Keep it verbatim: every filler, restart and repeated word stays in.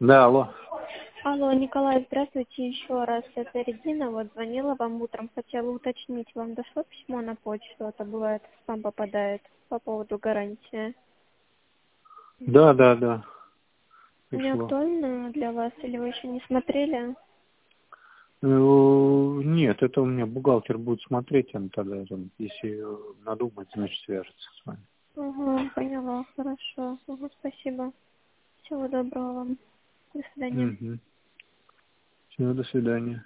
Да, алло. Алло, Николай, здравствуйте еще раз. Это Регина. Вот звонила вам утром, хотела уточнить, вам дошло письмо на почту, а то бывает в спам попадает по поводу гарантии. Да, да, да. Не Пришло. актуально для вас или вы еще не смотрели? Э, Нет, это у меня бухгалтер будет смотреть, он тогда, там, если надумает, значит, свяжется с вами. Угу, поняла, хорошо. Угу, спасибо. Всего доброго вам. До свидания. Угу. Все, до свидания.